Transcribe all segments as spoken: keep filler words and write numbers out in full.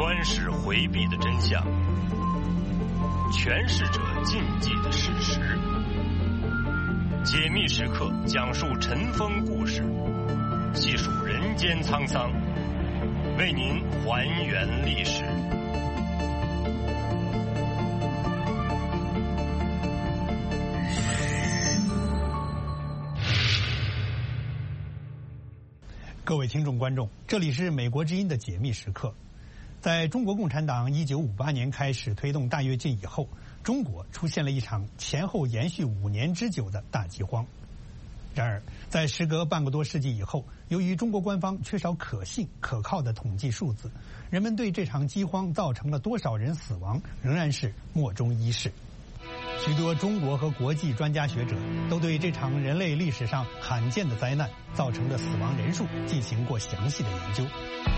官史回避的真相，诠释者禁忌的事实。解密时刻讲述尘封故事，细数人间沧桑，为您还原历史。 各位听众观众，这里是美国之音的解密时刻。在中国共产党一九五八年开始推动大跃进以后，中国出现了一场前后延续五年之久的大饥荒。然而，在时隔半个多世纪以后，由于中国官方缺少可信可靠的统计数字，人们对这场饥荒造成了多少人死亡仍然是莫衷一是。许多中国和国际专家学者都对这场人类历史上罕见的灾难造成的死亡人数进行过详细的研究，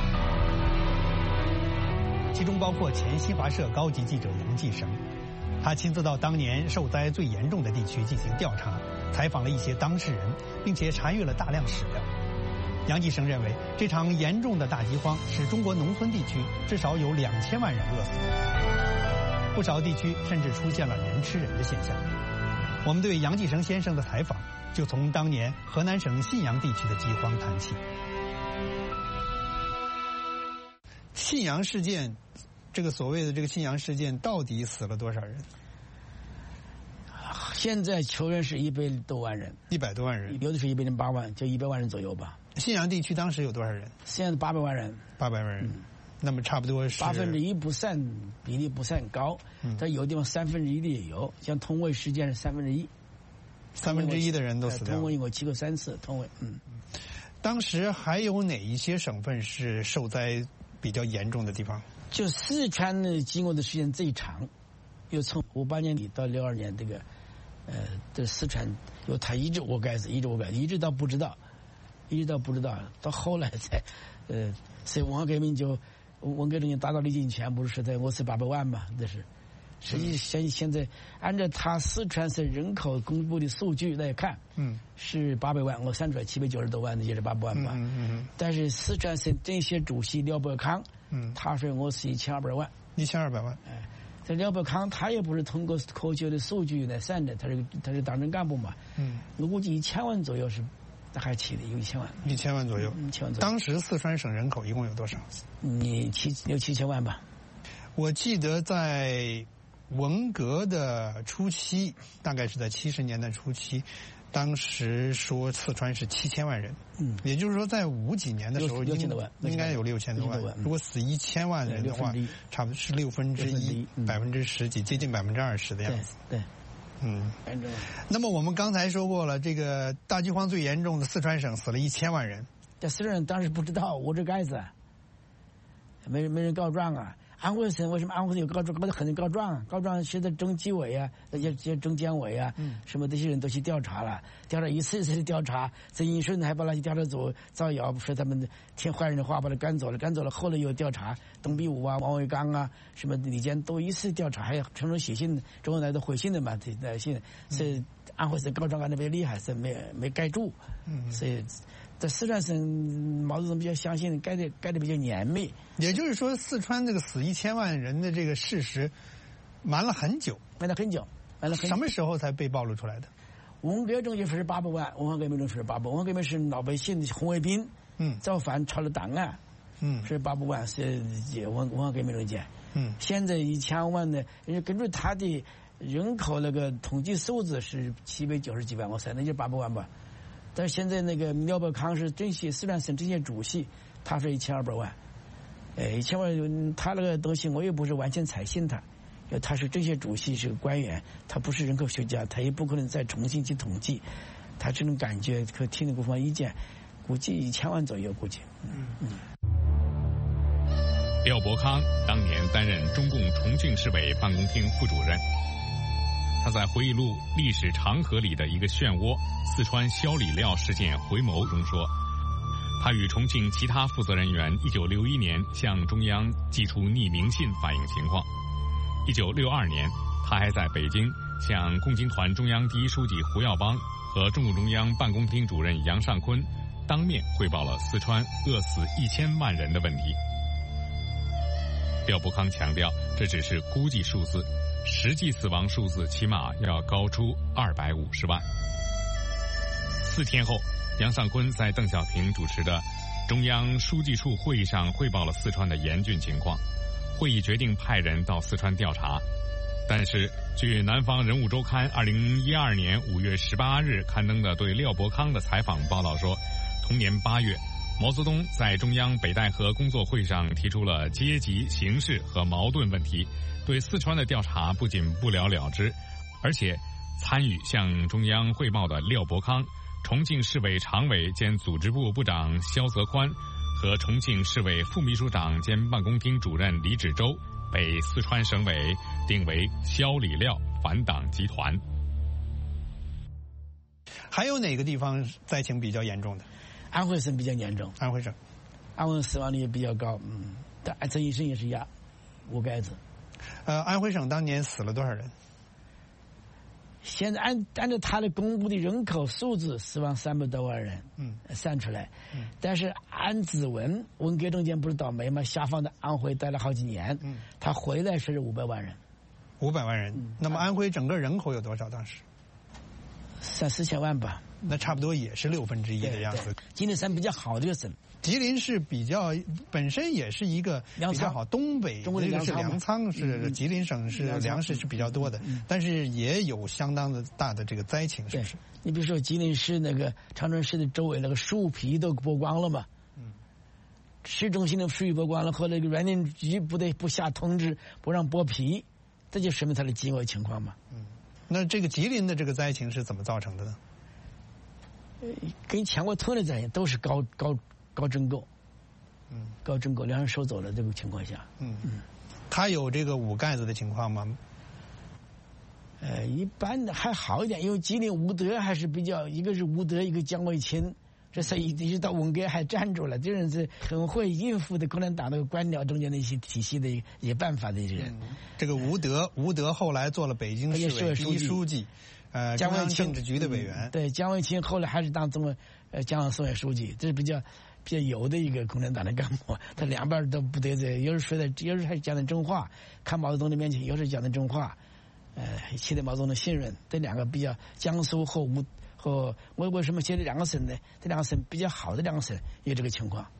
其中包括前新华社高级记者杨继绳，他亲自到当年受灾最严重的地区进行调查，采访了一些当事人，并且查阅了大量史料。杨继绳认为，这场严重的大饥荒使中国农村地区至少有两千万人饿死，不少地区甚至出现了人吃人的现象。我们对杨继绳先生的采访就从当年河南省信阳地区的饥荒谈起。信阳事件，这个所谓的这个信阳事件到底死了多少人？ 现在求人是一百多万人， 一百多万人， 有的是一百零八万，就一百万人左右吧。 信阳地区当时有多少人？ 现在八百万人， 八百万人。嗯，那么差不多是八分之一不算比例不算高，嗯，但有地方三分之一的也有，像通渭事件是三分之一， 三分之一的人都死掉了。 通渭我去过三次，通渭，嗯， 当时还有哪一些省份是受灾比较严重的地方？ 就四川呢，经过的时间最长，又从五八年底到六二年这个，呃，这四川，有他一直我该死，一直我该死，一直到不知道，一直到不知道，到后来才，呃，所以文化革命就。文革中间达到历尽前不是在我是八百万嘛？这是，实际现现在按照他四川省人口公布的数据来看，嗯，是八百万，我算出来七百九十多万的也是八百万吧。嗯 嗯, 嗯但是四川省政协主席廖伯康，嗯，他说我是一千二百万， 一千二百万。 哎，这廖伯康他也不是通过科学的数据来算的，他是他是党政干部嘛，嗯，我估计一千万左右是。还起的有一千万， 一千万左右。 一千万左右。 当时四川省人口一共有多少？ 你七六七千万吧。 我记得在文革的初期，大概是在七十年代初期，当时说四川是七千万人。嗯，也就是说，在五几年的时候， 六千多万， 应该有六千多万。如果死一千万人的话，差不多是六分之一，百分之十几，接近百分之二十的样子。 对。 嗯，那么我们刚才说过了，这个大饥荒最严重的四川省死了一千万人。 这四川人当时不知道，我这该死，没人没人告状啊。安徽省为什么安徽省有告状？搞得很多告状，告状现在中纪委啊，那些些中监委啊，嗯，什么这些人都去调查了，调查一次一次的调查。曾荫顺还把那些调查组造谣，说他们听坏人的话把他赶走了，赶走了。后来又调查董必武啊、王伟刚啊，什么李坚都一次调查，还有陈述写信，周恩来都回信的嘛，这来信，所以安徽省告状告得特别厉害，是没没盖住，嗯，所以。在四川省，毛泽东比较相信盖的盖的比较严密， 也就是说，四川这个死一千万人的这个事实，瞒了很久， 瞒了很久，瞒了很久。 什么时候才被暴露出来的？ 文革中就是八百万，文化革命中是八百万，文化革命是老百姓红卫兵，嗯，造反抄了档案，嗯，是八百万是文文化革命中间，嗯，现在一千万呢，根据他的人口那个统计数字是七百九十几万，我算那就八百万吧。但是现在那个廖伯康是政协四川省政协主席，他说一千二百万，呃，一千万，他那个东西我也不是完全采信他，因为他是政协主席，是个官员，他不是人口学家，他也不可能再重新去统计，他这种感觉和听的各方意见，估计一千万左右，估计。嗯嗯。 廖伯康当年担任中共重庆市委办公厅副主任。他在回忆录《历史长河里的一个漩涡：四川硝里料事件回眸》中说，他与重庆其他负责人员一九六一年向中央寄出匿名信反映情况。一九六二年，他还在北京向共青团中央第一书记胡耀邦和中共中央办公厅主任杨尚昆当面汇报了四川饿死一千万人的问题。 廖伯康强调，这只是估计数字，实际死亡数字起码要高出二百五十万。四天后，杨尚昆在邓小平主持的中央书记处会议上汇报了四川的严峻情况，会议决定派人到四川调查。但是，据南方人物周刊二零一二年五月十八日刊登的对廖伯康的采访报道说，同年八月，毛泽东在中央北戴河工作会上提出了阶级、形势和矛盾问题，对四川的调查不仅不了了之，而且参与向中央汇报的廖伯康、重庆市委常委兼组织部部长肖泽宽和重庆市委副秘书长兼办公厅主任李芷洲被四川省委定为肖李廖反党集团。 还有哪个地方灾情比较严重的？ 安徽省比较严重。 安徽省， 安徽死亡率也比较高，嗯，但这一生也是压五盖子。 呃，安徽省当年死了多少人？ 现在按按照他的公布的人口数字，死亡三百多万人，嗯，算出来。嗯，但是按指纹，文革中间不是倒霉吗？下放到安徽待了好几年，嗯，他回来是五百万人。 五百万人，嗯，那么安徽整个人口有多少？当时三四千万吧。 那差不多也是六分之一的样子。 吉林省比较好的一个省， 吉林是比较本身也是一个比较好，东北这个是粮仓，是吉林省是粮食是比较多的，但是也有相当的大的这个灾情，是不是？ 你比如说吉林市那个长春市的周围那个树皮都剥光了嘛，嗯，市中心的树皮剥光了，和那个园林局不得不下通知不让剥皮，这就说明它的饥饿情况嘛。 嗯，那这个吉林的这个灾情是怎么造成的呢？ 跟全国同的灾情都是高高高征购，嗯，高征购粮食收走了这个情况下， 嗯嗯，他有这个五盖子的情况吗？ 呃，一般的还好一点，因为吉林吴德还是比较，一个是吴德，一个姜卫清，这是一直到文革还站住了，这人是很会应付的共产党的官僚中间的一些体系的一些办法的人。 嗯，这个吴德，吴德后来做了北京市委第一书记。呃，中央政治局的委员， 嗯，对，姜卫清后来还是当中国呃中央省委书记，这是比较比较有的一个共产党的干部，他两边都不得罪，有时说的，有时还讲的真话，看毛泽东的面前，有时讲的真话，呃，取得毛泽东的信任，这两个比较江苏和吴和我为什么写这两个省呢？这两个省比较好的两个省有这个情况。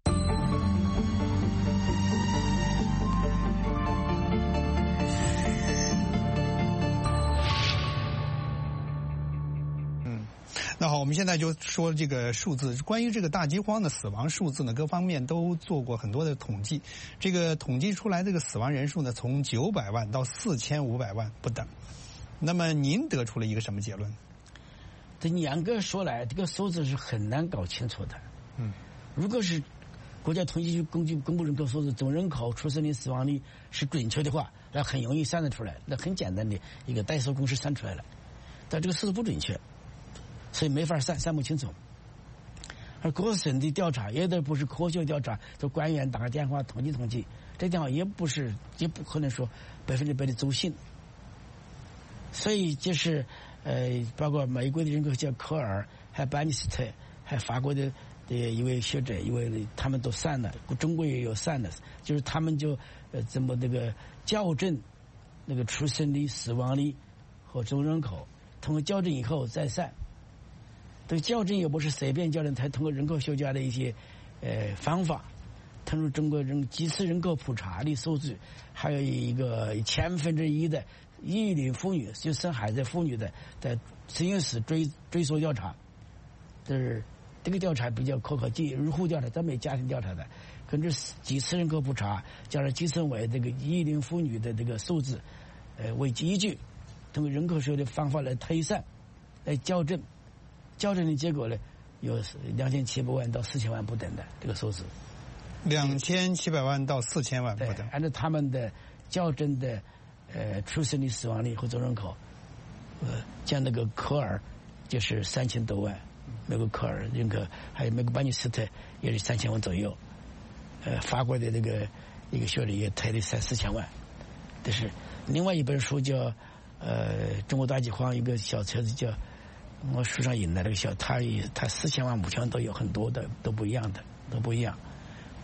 那好，我们现在就说这个数字。关于这个大饥荒的死亡数字呢，各方面都做过很多的统计。这个统计出来这个死亡人数呢，从九百万到四千五百万不等。那么您得出了一个什么结论？ 这严格说来，这个数字是很难搞清楚的。嗯，如果是国家统计局公布公布人口数字，总人口出生率、死亡率是准确的话，那很容易算得出来，那很简单的一个代数公式算出来了。但这个数字不准确。所以没法算，算不清楚。而各省的调查也都不是科学调查，就官员打个电话统计统计，这电话也不是，也不可能说百分之百的走信。所以就是呃，包括美国的人口叫科尔，还有班尼斯特，还有法国的的一位学者，一位他们都算了，中国也有算的，就是他们就呃怎么那个校正那个出生率、死亡率和总人口，通过校正以后再算。这个校正也不是随便校正，才通过人口学家的一些呃方法，通过中国人几次人口普查的数据，还有一个千分之一的育龄妇女就生孩子妇女的在实验室追追溯调查，就是这个调查比较可靠，即入户调查，咱没家庭调查的，根据几次人口普查加上计算为这个育龄妇女的这个数字，呃为依据，通过人口学的方法来推算，来校正。校正的结果呢，有两千七百万到四千万不等的这个数字。 两千七百万到四千万不等。 按照他们的校正的呃出生率、死亡率和总人口，呃，像那个科尔就是三千多万，美国科尔人口，还有美国班尼斯特也是三千万左右，呃，法国的那个一个学者也推了三四千万。但是另外一本书叫呃《中国大饥荒》，一个小册子叫。我书上引来那个小，他也他四千万、五千万都有，很多的都不一样的，都不一样。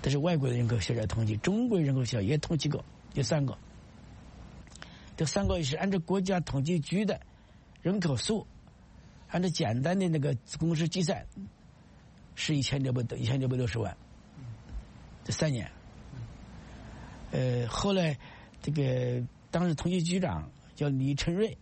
这是外国的人口学家统计，中国人口学家也统计过，有三个。这三个也是按照国家统计局的人口数，按照简单的那个公式计算，是一千六百多一千六百六十万。这三年，呃，后来这个当时统计局长叫李成瑞，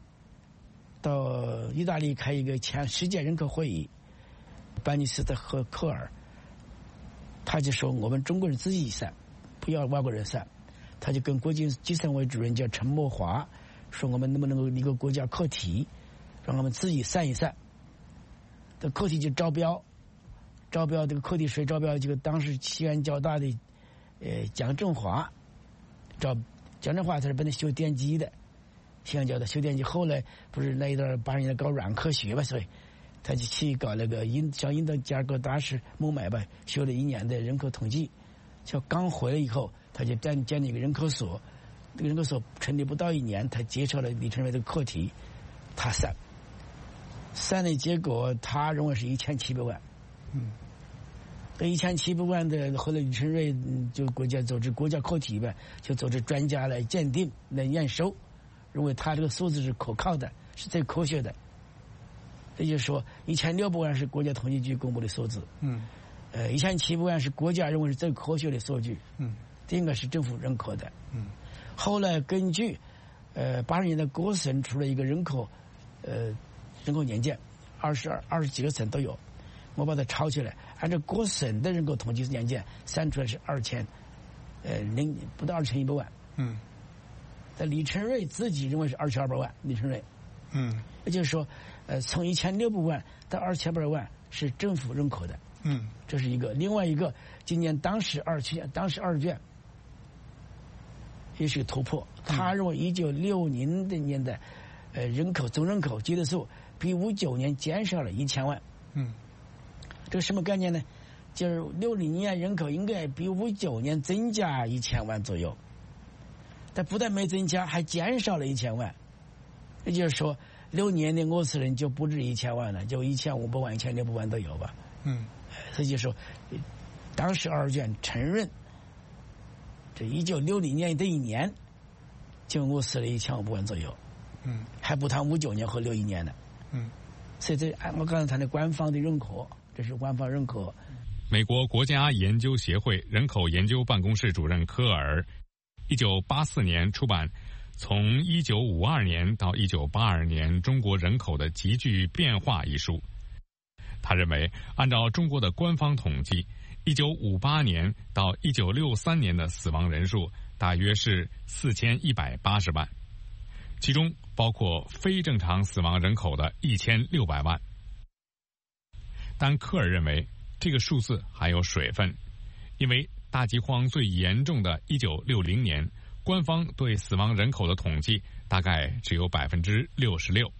到意大利开一个前世界人口会议，班尼斯特和科尔，他就说我们中国人自己算，不要外国人算。他就跟国际计算委主任叫陈默华说，我们能不能够一个国家课题，让我们自己算一算。这课题就招标，招标这个课题谁招标？这个当时西安交大的呃蒋振华招，蒋振华他是本来修电机的，西安交大修电机，后来不是那一段八十年代搞软科学吧，所以他就去搞那个印像印度加尔各答是孟买吧，修了一年的人口统计，就刚回来以后。他就建建立一个人口所，这个人口所成立不到一年，他接受了李成瑞的课题，他算，算的结果他认为是一千七百万。嗯，这一千七百万的后来李成瑞就国家组织国家课题呗，就组织专家来鉴定来验收，认为他这个数字是可靠的，是最科学的。也就是说，一千六百万是国家统计局公布的数字。嗯，呃，一千七百万是国家认为是最科学的数据。嗯。应该是政府认可的。嗯，后来根据呃八十年代各省出了一个人口呃人口年鉴，二十二二十几个省都有，我把它抄起来，按照各省的人口统计年鉴算出来是二千呃零不到二千一百万。嗯，但李成瑞自己认为是二千二百万，李成瑞。嗯，也就是说，呃，从一千六百万到二千二百万是政府认可的。嗯，这是一个。另外一个，今年当时二期当时二卷。也是个突破。他认为一九六零的年代，呃，人口总人口基的数比五九年减少了一千万。嗯，这个什么概念呢？就是六零年人口应该比五九年增加一千万左右，但不但没增加，还减少了一千万。也就是说，六年的俄斯人就不止一千万了，就一千五百万、一千六百万都有吧。嗯，所以就说，当时二卷承认。这一九六零年的一年，就我死了一千五百万左右，嗯，还不谈五九年和六一年呢，嗯，所以这我刚才谈的官方的认可，这是官方认可。 美国国家研究协会人口研究办公室主任科尔，一九八四年出版《从一九五二年到一九八二年中国人口的急剧变化》一书。他认为，按照中国的官方统计，一九五八年到一九六三年的死亡人数大约是四千一百八十万，其中包括非正常死亡人口的一千六百万。但科尔认为这个数字还有水分，因为大饥荒最严重的一九六零年，官方对死亡人口的统计大概只有百分之六十六。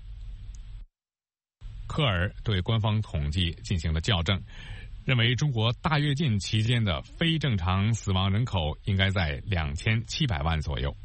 科尔对官方统计进行了校正，认为中国大跃进期间的非正常死亡人口应该在两千七百万左右。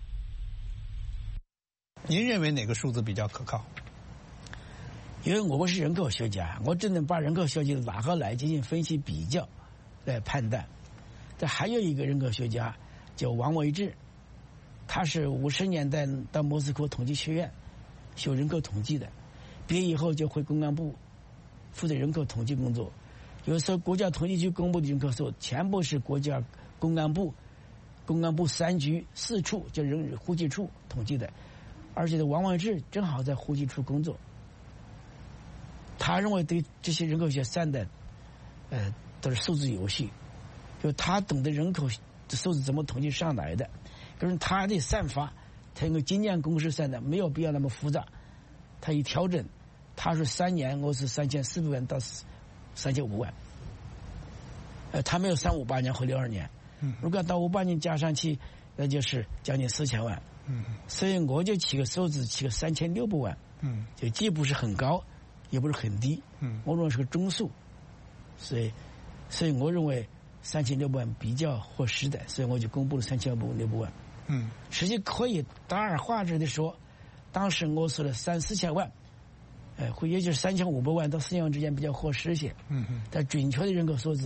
您认为哪个数字比较可靠？ 因为我是人口学家，我只能把人口数据拿过来进行分析比较来判断。这还有一个人口学家叫王维志，他是五十年代到莫斯科统计学院学人口统计的，毕业以后就回公安部负责人口统计工作。有时候国家统计局公布的人口数全部是国家公安部公安部三局四处就人户籍处统计的，而且王维志正好在户籍处工作。他认为对这些人口学算的呃都是数字游戏，就他懂得人口的数字怎么统计上来的，可是他的算法他用经验公式算的，没有必要那么复杂，他一调整，他是三年我是三千四百万到三千五万，呃，他没有三五八年和六二年，嗯，如果到五八年加上去，那就是将近四千万，嗯，所以我就起个数字，起个三千六百万，嗯，就既不是很高，也不是很低，嗯，我认为是个中数，所以，所以我认为三千六百万比较合适的，所以我就公布了三千六百万，嗯，实际可以大而化之的说，当时我说了三四千万。呃，会也就是三千五百万到四千万之间比较合适些。嗯嗯。但准确的人口数字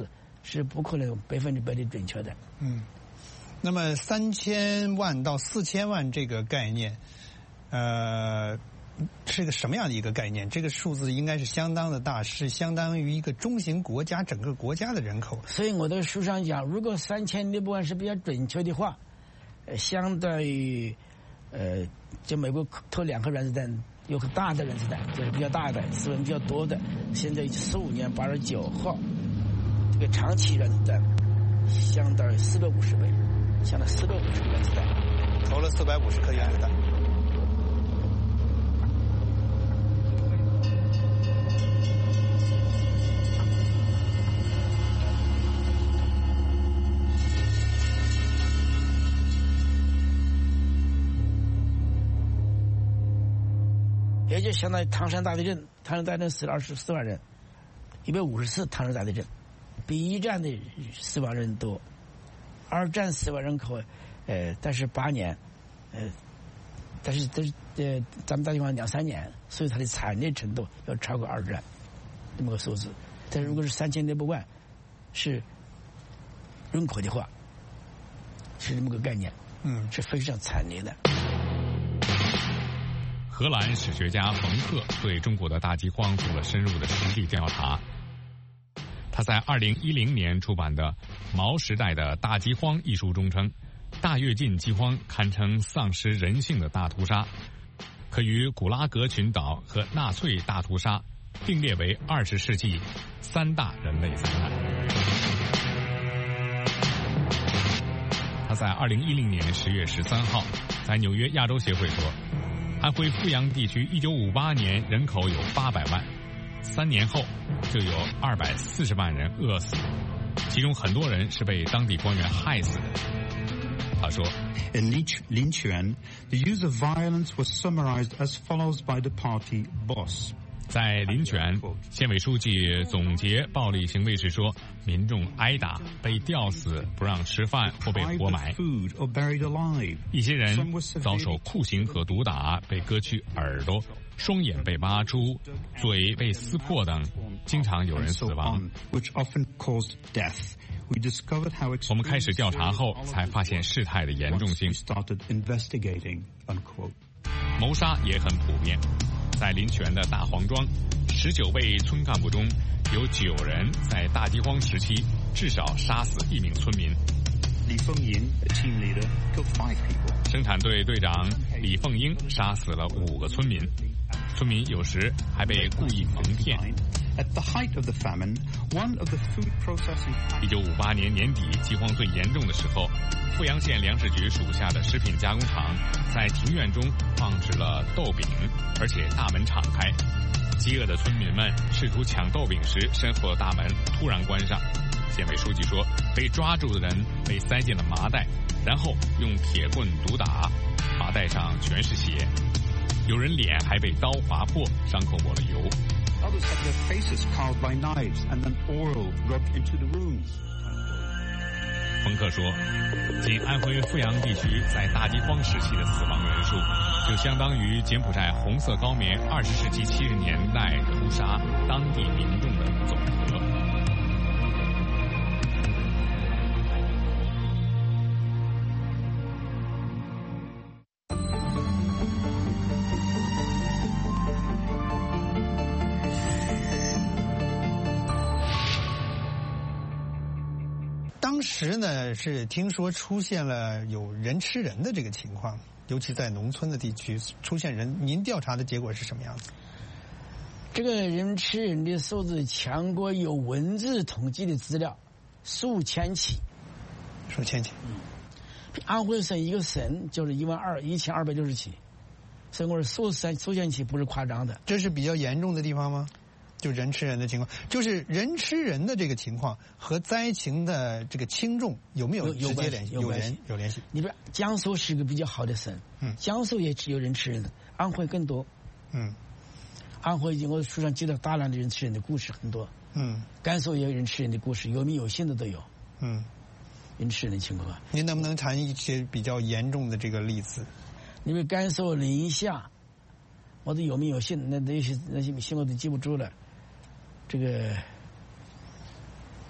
是不可能百分之百的准确的。 嗯，那么三千万到四千万这个概念，呃，是个什么样的一个概念？这个数字应该是相当的大，是相当于一个中型国家整个国家的人口。 所以我在书上讲，如果三千六百万是比较准确的话，呃，相当于呃，就美国投两颗原子弹，有个大的原子弹，就是比较大的，资源比较多的。现在十五年八十九号，这个长期原子弹相当于四百五十倍，相当于四百五十个原子弹， 投了四百五十颗原子弹。 也就相当于唐山大地震，唐山大地震死了二十四万人，一百五十次唐山大地震，比一战的死亡人多。二战死亡人口，呃，但是八年，呃，但是但是呃，咱们大地方两三年，所以它的惨烈程度要超过二战这么个数字。但是如果是三千六百万是人口的话，是这么个概念， 嗯， 是非常惨烈的。 荷兰史学家冯克对中国的大饥荒做了深入的实地调查。他在二零一零年出版的《毛时代的大饥荒》一书中称，大跃进饥荒堪称丧失人性的大屠杀，可与古拉格群岛和纳粹大屠杀并列为二十世纪三大人类灾难。他在二零一零年十月十三号在纽约亚洲协会说，安徽阜阳地区一九五八年人口有八百万，三年后就有二百四十万人饿死，其中很多人是被当地官员害死的。他说 In Linquan, the use of violence was summarized as follows by the party boss. 在临泉，县委书记总结暴力行为时说，民众挨打、被吊死、不让吃饭或被活埋；一些人遭受酷刑和毒打，被割去耳朵、双眼被拔出、嘴被撕破等，经常有人死亡。我们开始调查后，才发现事态的严重性。谋杀也很普遍。在临泉的大黄庄，十九位村干部中有九人在大饥荒时期至少杀死一名村民。 李凤英 team leader killed five people. 生产队队长李凤英杀死了五个村民，村民有时还被故意蒙骗。 At the height of the famine, one of the food processing. 一九五八年年底饥荒最严重的时候，阜阳县粮食局属下的食品加工厂在庭院中放置了豆饼，而且大门敞开。饥饿的村民们试图抢豆饼时，身后的大门突然关上。县委书记说，被抓住的人被塞进了麻袋，然后用铁棍毒打，麻袋上全是血，有人脸还被刀划破，伤口抹了油。 Others had their faces carved by knives and then oil rubbed into the wounds. 冯克说，仅安徽阜阳地区在大饥荒时期的死亡人数，就相当于柬埔寨红色高棉二十世纪七十年代屠杀当地民众的总和。 当时呢是听说出现了有人吃人的这个情况，尤其在农村的地区出现人。您调查的结果是什么样子？ 这个人吃人的数字强过有文字统计的资料，数千起。 数千起。 嗯，安徽省一个省就是一万二一千二百六十起，所以我说数千数千起不是夸张的。 这是比较严重的地方吗？就人吃人的情况，就是人吃人的这个情况和灾情的这个轻重有没有直接联系？有联有联系。 你比如江苏是个比较好的省，嗯，江苏也只有人吃人的，安徽更多，嗯，安徽我书上记得大量的人吃人的故事很多，嗯，甘肃也有人吃人的故事，有名有姓的都有，嗯，人吃人的情况。 您能不能谈一些比较严重的这个例子？ 因为甘肃临夏，我都有名有姓，那那些那些姓我都记不住了。这个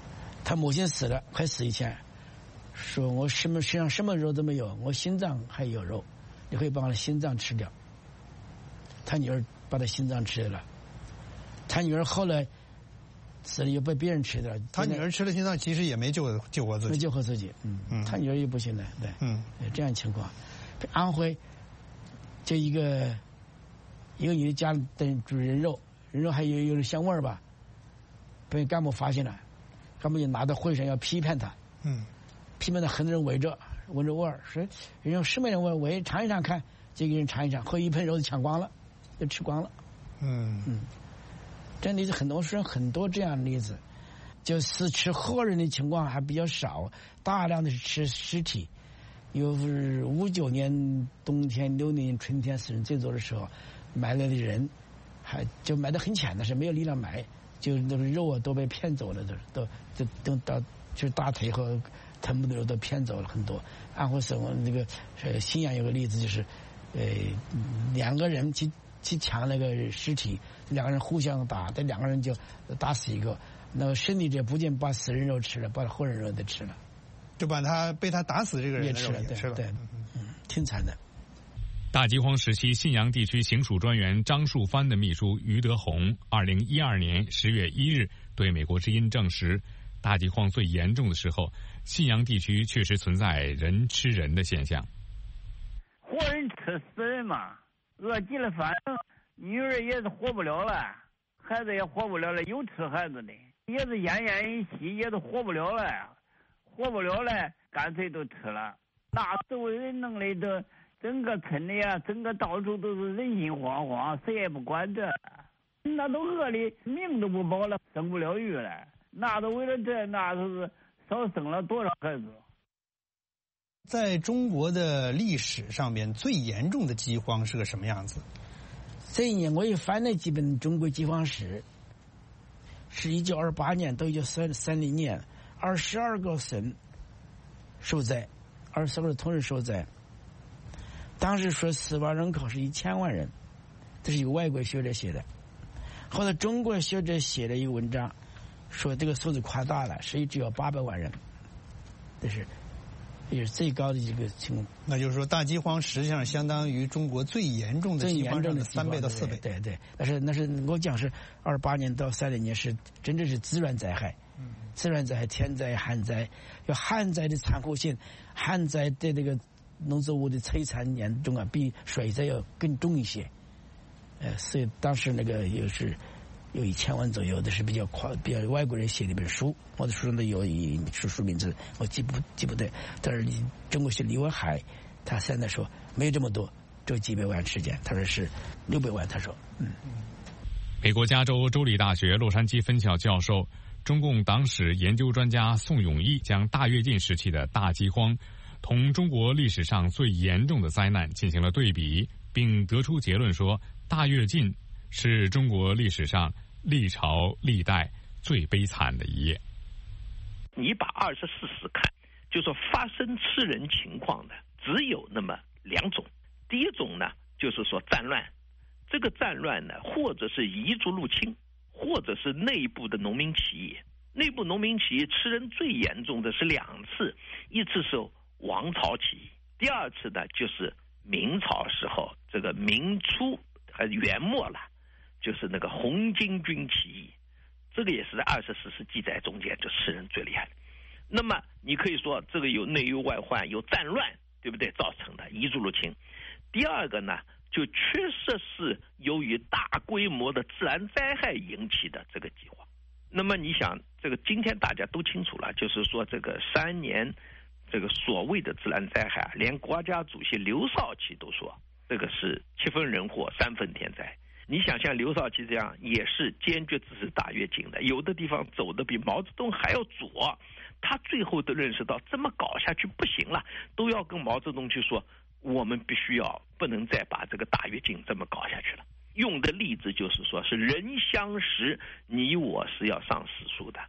他母亲死了，快死以前，说我什么身上什么肉都没有，我心脏还有肉，你可以把我的心脏吃掉。他女儿把他心脏吃掉了，他女儿后来死了又被别人吃掉了。 他女儿吃了心脏，其实也没救救活自己， 没救活自己。嗯嗯，他女儿也不行了，对，嗯，这样情况。安徽就一个一个女的家里煮人肉，人肉还有有点香味儿吧，被干部发现了。干部就拿到会上要批判他，嗯，批判他很多人围着闻着味儿，说人用什么人味围尝一尝看，这个人尝一尝，后一盆肉就抢光了，就吃光了，嗯嗯，这例子很多，说很多这样的例子，就是吃活人的情况还比较少，大量的是吃尸体。有是五九年冬天、六年春天死人最多的时候，埋来的人还就埋得很浅的是没有力量埋。就那个肉啊都被骗走了，都都都都到就是大腿和臀部的肉都骗走了很多。安徽省那个呃信阳有个例子，就是呃两个人去去抢那个尸体，两个人互相打，这两个人就打死一个，那个胜利者不仅把死人肉吃了，把活人肉都吃了， 就把他被他打死这个人也吃了， 也吃了， 对，嗯，挺惨的。 大饥荒时期，信阳地区行署专员张树藩的秘书于德宏，二零一二年十月一日对美国之音证实，大饥荒最严重的时候，信阳地区确实存在人吃人的现象。 活人吃死人嘛，饿极了反正女儿也是活不了了，孩子也活不了了，有吃孩子的，也是奄奄一息，也是活不了了，活不了了，干脆都吃了。那时候人弄的都。整个村里啊，整个到处都是人心惶惶，谁也不管这，那都饿的命都不保了，生不了育了。那都为了这，那都是少生了多少孩子。 在中国的历史上面，最严重的饥荒是个什么样子？ 这一年我也翻了几本中国饥荒史，是一九二八年到一九三三零年，二十二个省受灾，二十二个同时受灾。当时说死亡人口是一千万人，这是一个外国学者写的。后来中国学者写了一个文章，说这个数字夸大了，实际只有八百万人，这是也是最高的一个情况。 那就是说，大饥荒实际上相当于中国最严重的饥荒上的三倍到四倍。 对 对, 对，但是那是我讲是二八年到三零年是真正是自然灾害，嗯、自然灾害、天灾、旱灾，有旱灾的残酷性，旱灾的那个。农作物的摧残严重啊，比水灾要更重一些。呃，所以当时那个也是有一千万左右的，是比较夸，比较外国人写的一本书。我的书上都有一书书名字，我记不记不对。但是中国学李文海，他现在说没有这么多，只有几百万时间，他说是六百万。他说，嗯。 美国加州州立大学洛杉矶分校教授、中共党史研究专家宋永毅将大跃进时期的大饥荒同中国历史上最严重的灾难进行了对比，并得出结论说，大跃进是中国历史上历朝历代最悲惨的一页。 你把二十四史看，就说发生吃人情况的只有那么两种。第一种呢，就是说战乱，这个战乱呢，或者是彝族入侵，或者是内部的农民起义。内部农民起义吃人最严重的是两次，一次是王朝起义，第二次呢就是明朝时候这个明初还元末了，就是那个红巾军起义，这个也是在二十四史记载中间就吃人最厉害的。那么你可以说这个有内忧外患，有战乱，对不对？造成的彝族入侵。第二个呢，就确实是由于大规模的自然灾害引起的这个饥荒。那么你想，这个今天大家都清楚了，就是说这个三年。这个所谓的自然灾害，连国家主席刘少奇都说，这个是七分人祸，三分天灾。你想像刘少奇这样，也是坚决支持大跃进的，有的地方走的比毛泽东还要左，他最后都认识到这么搞下去不行了，都要跟毛泽东去说，我们必须要不能再把这个大跃进这么搞下去了。用的例子就是说是人相识，你我是要上史书的。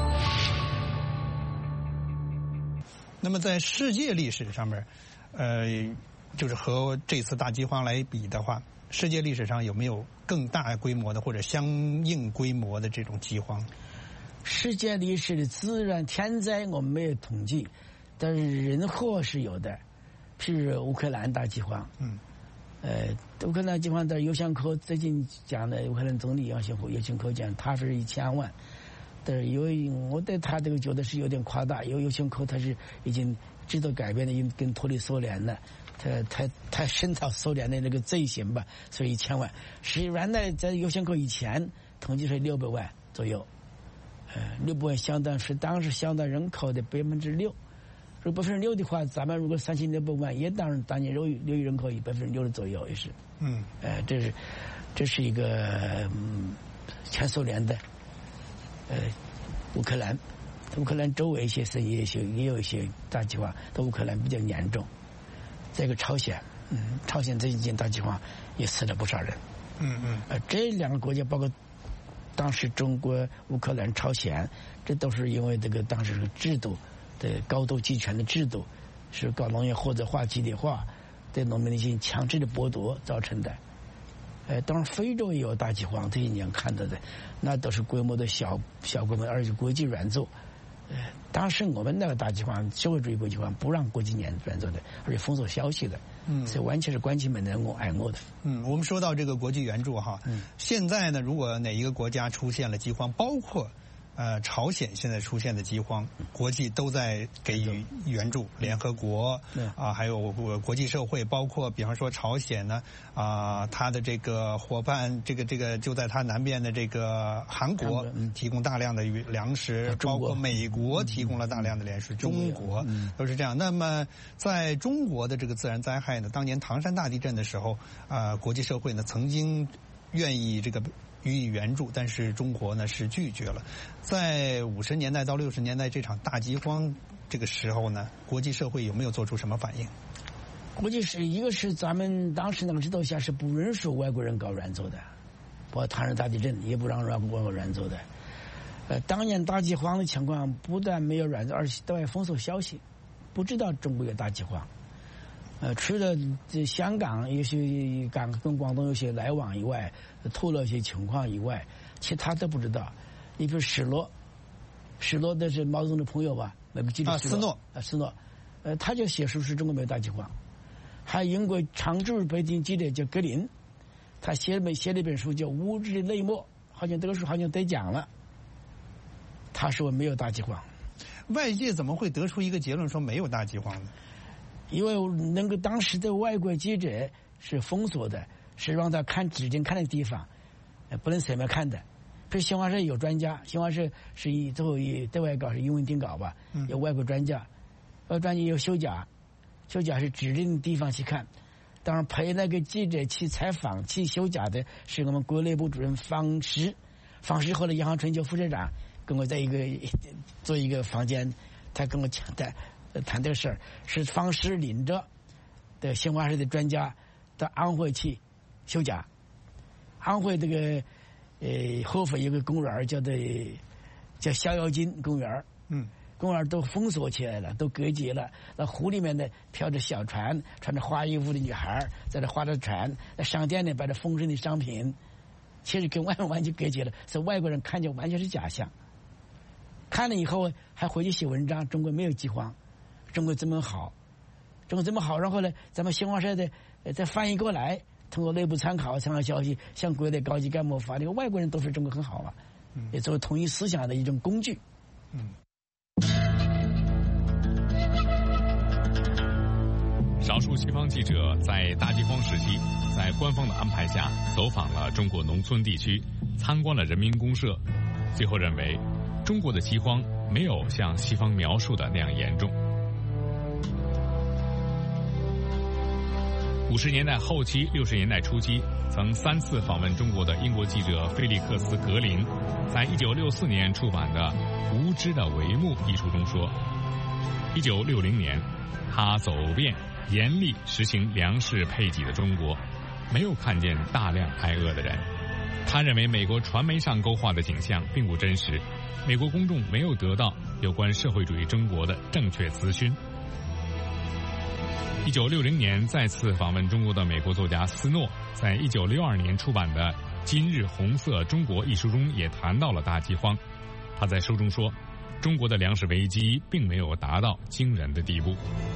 那么在世界历史上面，呃， 就是和这次大饥荒来比的话，世界历史上有没有更大规模的或者相应规模的这种饥荒？ 世界历史的自然天灾我们没有统计，但是人祸是有的，譬如乌克兰大饥荒。嗯。呃，乌克兰饥荒的尤先科最近讲的，乌克兰总理尤先科尤先科讲，他是一千万。但是有我对他这个觉得是有点夸大，因为尤先科他是已经制度改变的，已经跟脱离苏联了，他他他深造苏联的那个罪行吧，所以一千万。是原来在尤先科以前统计是六百万左右，呃，六百万相当是当时相当人口的百分之六。如果百分之六的话，咱们如果三千六百万，也当然当年六六亿人口以百分之六的左右也是。嗯，呃，这是这是一个嗯前苏联的，呃，乌克兰，乌克兰周围一些是也有也有一些大饥荒，但乌克兰比较严重。再一个朝鲜，嗯，朝鲜这几年大饥荒也死了不少人。嗯嗯，呃，这两个国家包括当时中国、乌克兰、朝鲜，这都是因为这个当时的制度。的高度集权的制度，是搞农业或者化、集体化，对农民的一些强制的剥夺造成的。呃，当然非洲也有大饥荒，这一年看到的，那都是规模的小小规模，而且国际援助。呃，当时我们那个大饥荒，社会主义国际化不让国际援助的，而且封锁消息的，嗯，所以完全是关起门来我挨饿的。 嗯，我们说到这个国际援助哈，嗯，现在呢，如果哪一个国家出现了饥荒，包括。呃，朝鲜现在出现的饥荒，国际都在给予援助，联合国啊，还有国际社会，包括比方说朝鲜呢，啊，它的这个伙伴，这个这个就在它南边的这个韩国提供大量的粮食，包括美国提供了大量的粮食，中国都是这样。那么在中国的这个自然灾害呢，当年唐山大地震的时候，啊，国际社会呢曾经愿意这个。予以援助，但是中国呢是拒绝了。在五十年代到六十年代这场大饥荒这个时候呢，国际社会有没有做出什么反应？ 国际是一个是咱们当时那个制度下是不允许外国人搞援助的，包括唐山大地震也不让外国援助的。呃，当年大饥荒的情况不但没有援助，而且对外封锁消息，不知道中国有大饥荒。呃，除了这香港有些港跟广东有些来往以外，透露一些情况以外，其他都不知道。你比如史诺，史诺的是毛泽东的朋友吧，那个记者啊，斯诺啊，斯诺，呃，他就写书是中国没有大饥荒。还有英国常驻北京记者叫格林，他写了写了一本书叫《无知的内幕》，好像这个书好像得奖了。他说没有大饥荒。 外界怎么会得出一个结论说没有大饥荒呢？ 因为那个当时的外国记者是封锁的，是让他看指定看的地方，不能随便看的。比如新华社有专家，新华社是以最后以对外稿是英文定稿吧，有外国专家，外国专家有休假，休假是指定的地方去看。当然陪那个记者去采访去休假的是我们国内部主任方石，方石后来银行春秋副社长跟我在一个做一个房间，他跟我讲的。谈这个事儿是方石领着的新华社的专家到安徽去休假。安徽这个呃合肥有个公园叫做叫逍遥津公园，嗯，公园都封锁起来了，都隔绝了。那湖里面呢飘着小船，穿着花衣服的女孩在那划着船。那商店呢摆着丰盛的商品，其实跟外面完全隔绝了，所以外国人看见完全是假象。看了以后还回去写文章，中国没有饥荒。中国这么好，中国这么好，然后呢，咱们新华社的再翻译过来，通过内部参考、参考消息，向国内高级干部发。那个外国人都说中国很好啊，嗯、也作为统一思想的一种工具。嗯。 少数西方记者在大饥荒时期，在官方的安排下，走访了中国农村地区，参观了人民公社，最后认为，中国的饥荒没有像西方描述的那样严重。五十年代后期、六十年代初期，曾三次访问中国的英国记者菲利克斯·格林，在一九六四年出版的《无知的帷幕》一书中说，一九六零年，他走遍严厉实行粮食配给的中国，没有看见大量挨饿的人。他认为美国传媒上勾画的景象并不真实，美国公众没有得到有关社会主义中国的正确资讯。 一九六零年再次访问中国的美国作家斯诺，在一九六二年出版的《今日红色中国》一书中也谈到了大饥荒。他在书中说，中国的粮食危机并没有达到惊人的地步。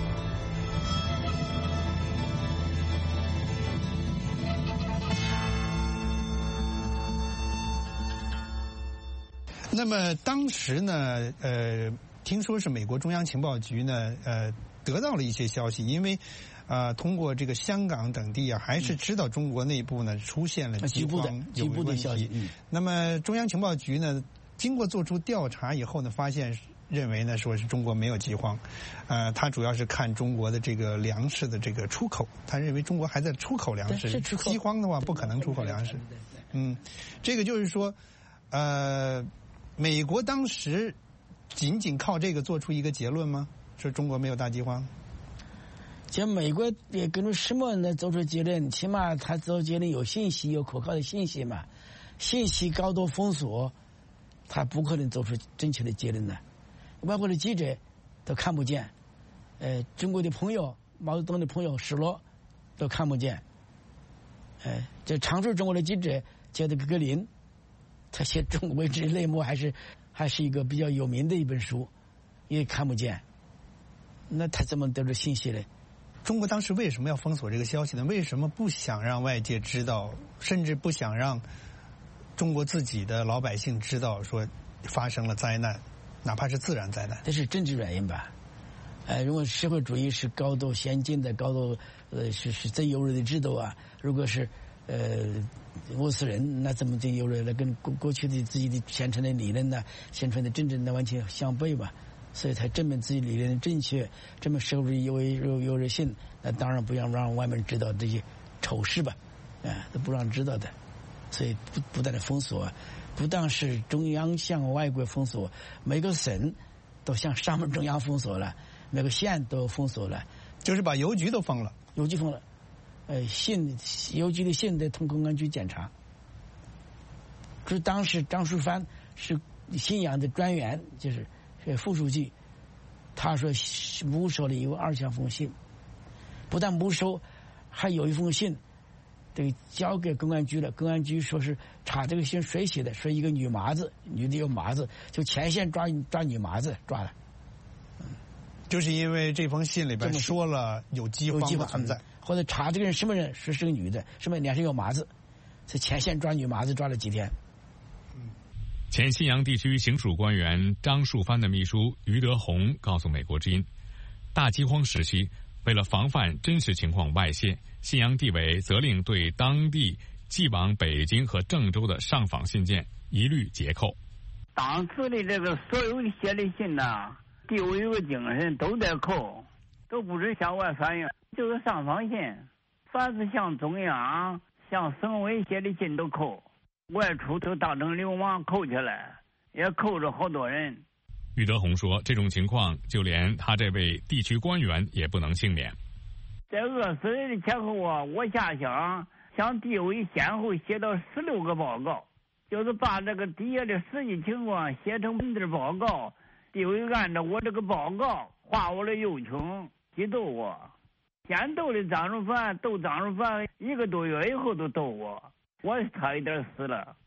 那么当时呢，呃，听说是美国中央情报局呢，呃，得到了一些消息，因为，呃，通过这个香港等地啊，还是知道中国内部呢出现了饥荒有问题。嗯、那么中央情报局呢，经过做出调查以后呢，发现认为呢，说是中国没有饥荒，呃，他主要是看中国的这个粮食的这个出口，他认为中国还在出口粮食，饥荒的话不可能出口粮食。嗯，这个就是说，呃。美国当时仅仅靠这个做出一个结论吗？说中国没有大饥荒？ 像美国也根据什么能做出结论？起码他做结论有信息，有可靠的信息嘛。信息高度封锁，他不可能做出正确的结论的。外国的记者都看不见，呃，中国的朋友、毛泽东的朋友史罗都看不见。呃，这常驻中国的记者叫这个格林。他写中国之内幕还是还是一个比较有名的一本书，也看不见。那他怎么得到信息呢？ 中国当时为什么要封锁这个消息呢？为什么不想让外界知道，甚至不想让中国自己的老百姓知道说发生了灾难，哪怕是自然灾难？ 这是政治原因吧？呃，如果社会主义是高度先进的、高度呃是是最优越的制度啊，如果是呃。俄斯人那怎么就有了跟过过去的自己的宣传的理论呢、宣传的政治呢完全相悖吧？所以才证明自己理论的正确，证明社会主义有有优越性。那当然不要让外面知道这些丑事吧，啊、呃，都不让知道的。所以不不断的封锁，不但是中央向外国封锁，每个省都向上面中央封锁了，每个县都封锁了， 就是把邮局都封了， 邮局封了。呃，信邮局的信得通公安局检查。就是当时张树藩是信阳的专员，就是副书记，他说没收了有二千封信，不但没收，还有一封信得交给公安局了。公安局说是查这个信谁写的，说一个女麻子，女的有麻子，就前线抓抓女麻子抓了。 就是因为这封信里边说了有饥荒的存在。 或者查这个人什么人，说是个女的，什么脸上有麻子，在前线抓女麻子抓了几天。 前信阳地区行署官员张树藩的秘书余德宏告诉美国之音，大饥荒时期，为了防范真实情况外泄，信阳地委责令对当地寄往北京和郑州的上访信件一律截扣。 当时的这个所有写的信呐，地委有个精神都得扣，都不是向外反映。就是上访信，凡是向中央、向省委写的信都扣，外出都当成流氓扣起来，也扣着好多人。 余德宏说，这种情况就连他这位地区官员也不能幸免。 在饿死人的前后啊，我下乡向地委先后写到十六个报告，就是把这个底下的实际情况写成文字报告，地委按照我这个报告画我的右穷，激斗我。先斗的张树藩，斗张树藩一个多月以后都斗我，我差一点死了。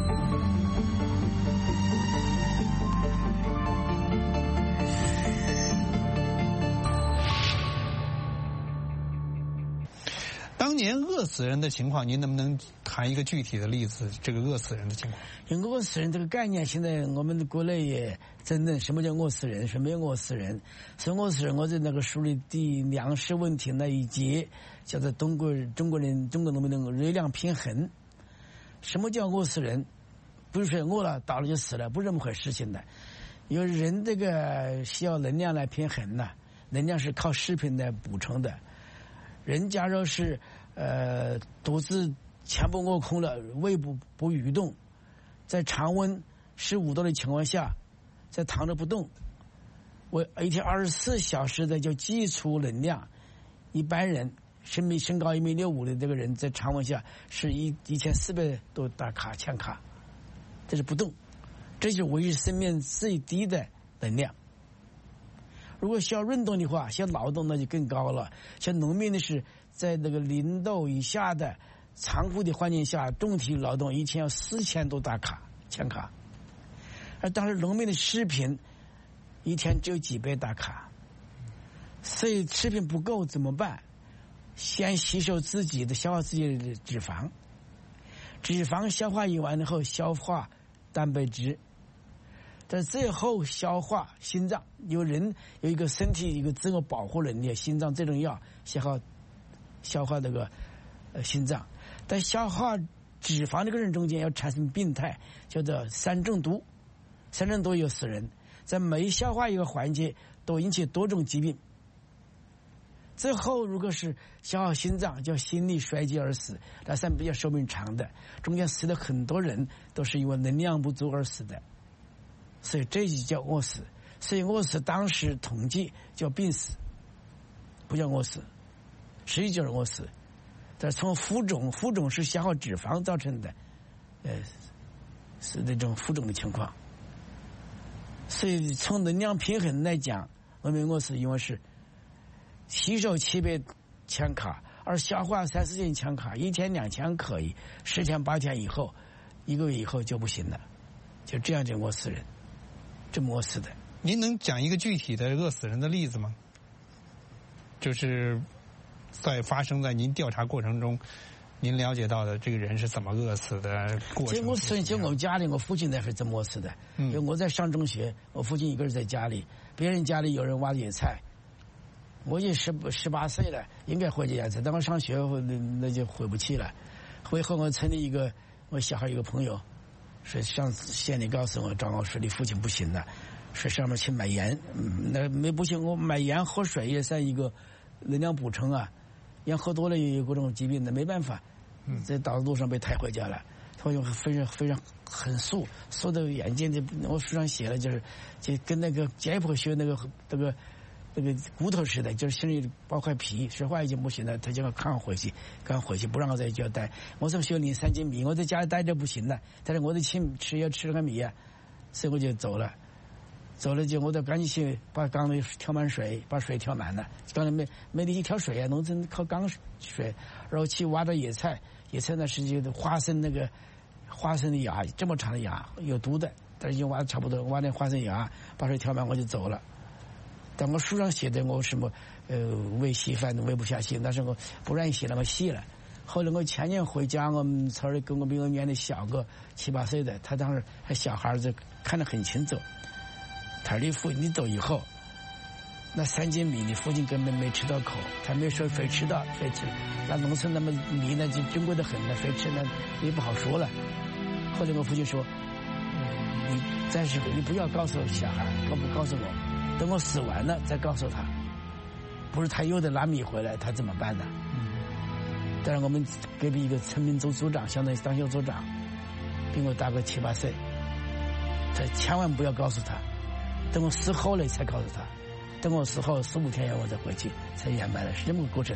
当年饿死人的情况，您能不能谈一个具体的例子？这个饿死人的情况， 因为饿死人这个概念，现在我们的国内也在论什么叫饿死人，什么叫饿死人。所以饿死人，我在那个书里第粮食问题那一节叫做中国中国人中国农民的热量平衡。什么叫饿死人？不是说饿了倒了就死了，不是这么回事情的。因为人这个需要能量来平衡的，能量是靠食品来补充的。人假如是呃肚子全部饿空了，胃部不蠕动，在常温十五度的情况下，在躺着不动，我一天二十四小时的叫基础能量。一般人身米身高一米六五的这个人，在常温下是一一千四百多大卡千卡，这是不动，这就是维持生命最低的能量。 如果需要运动的话，需要劳动那就更高了。像农民的是在那个零度以下的残酷的环境下，重体力劳动一天要四千多大卡千卡，而当时农民的食品一天只有几百大卡，所以食品不够怎么办？先吸收自己的消化自己的脂肪，脂肪消化完以后消化蛋白质。在最后消化心脏，有人有一个身体一个自我保护能力，心脏这种药消化消化这个呃心脏，在消化脂肪这个人中间要产生病态，叫做三中毒，三中毒有死人，在每消化一个环节都引起多种疾病。最后如果是消耗心脏，叫心力衰竭而死，那算比较寿命长的，中间死的很多人都是因为能量不足而死的。所以这就叫饿死，所以饿死当时统计叫病死，不叫饿死，实际就是饿死。但从浮肿，浮肿是消耗脂肪造成的，呃，是那种浮肿的情况。所以从能量平衡来讲，我们饿死因为是吸收七百千卡，而消化三四千千卡，一天两千可以，十天八天以后，一个月以后就不行了，就这样就饿死人。这么饿死的， 您能讲一个具体的饿死人的例子吗？就是在发生在您调查过程中，您了解到的这个人是怎么饿死的过程？ 这我是就我家里，我父亲那是怎么饿死的？嗯，因为我在上中学，我父亲一个人在家里，别人家里有人挖野菜，我也十十八岁了，应该回去野菜，但我上学那那就回不去了。回后我村里一个我小孩一个朋友。说上次县里告诉我，张老师你父亲不行了，说上面去买盐，嗯、那没不行，我买盐喝水也算一个能量补充啊，盐喝多了也有各种疾病的，没办法，在道路上被抬回家了，他就非常非常很素，素的眼睛的，我书上写了，就是就跟那个解剖学那个那个那个骨头似的，就是心里包块皮，说话已经不行了，他就要看我回去，赶回去，不让我在家待。我说学领三斤米，我在家里待着不行了，但是我得吃吃要吃了个米啊，所以我就走了。走了就我得赶紧去把缸里调满水，把水调满了。缸里没没力气调水啊，农村靠缸水，然后去挖到野菜，野菜呢是就花生那个花生的芽，这么长的芽有毒的，但是已经挖的差不多，挖点花生芽，把水调满我就走了。但我书上写的我什么呃喂稀饭喂不下去，但是我不愿意写那么细了。后来我前年回家，我们村里跟我比我年龄小个七八岁的，他当时还小孩子，看得很清楚。他说你父你走以后，那三斤米你父亲根本没吃到口，他没说谁吃到谁吃，那农村那么米呢就珍贵的很了，谁吃呢也不好说了。后来我父亲说，嗯、你暂时你不要告诉小孩，告不告诉我。等我死完了再告诉他，不是他又得拿米回来，他怎么办呢？嗯、但是我们隔壁一个村民组组长，相当于当校组长，比我大个七八岁，他千万不要告诉他，等我死后了才告诉他，等我死后四五天以后我再回去才圆满了，是这么个过程。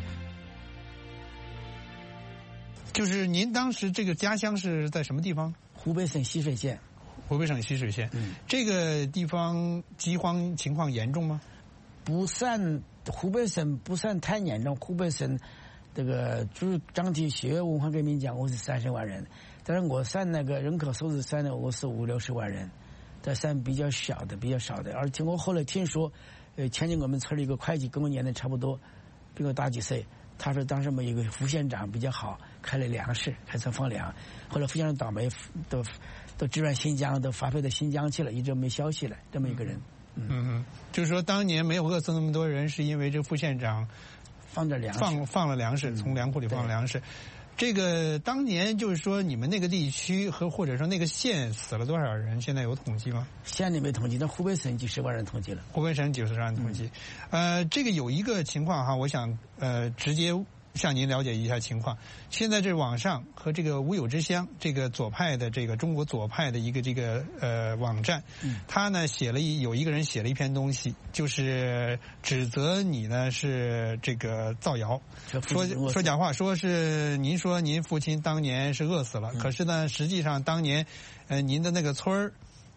就是您当时这个家乡是在什么地方？ 湖北省浠水县。 湖北省浠水县，嗯，这个地方饥荒情况严重吗？ 不算，湖北省不算太严重。湖北省这个就是张体学文化革命讲，我是三十万人，但是我算那个人口数字算的，我是五六十万人，这算比较小的，比较少的。而且我后来听说，呃，前年我们村里一个会计跟我年龄差不多，比我大几岁。他说当时我们有个副县长比较好，开了粮食，开始放粮。后来副县长倒霉，都都支援新疆，都发配到新疆去了，一直没消息了。这么一个人， 嗯嗯，就是说当年没有饿死那么多人，是因为这副县长放点粮食， 放放了粮食，嗯、从粮库里放了粮食。这个当年就是说你们那个地区和或者说那个县死了多少人？现在有统计吗？ 县里没统计，但湖北省几十万人统计了。 湖北省几十万人统计，嗯、呃，这个有一个情况哈，我想呃直接向您了解一下情况。现在这网上和这个无有之乡这个左派的这个中国左派的一个这个呃网站，嗯、他呢写了一有一个人写了一篇东西，就是指责你呢是这个造谣，说说假话，说是您说您父亲当年是饿死了，嗯、可是呢实际上当年呃您的那个村儿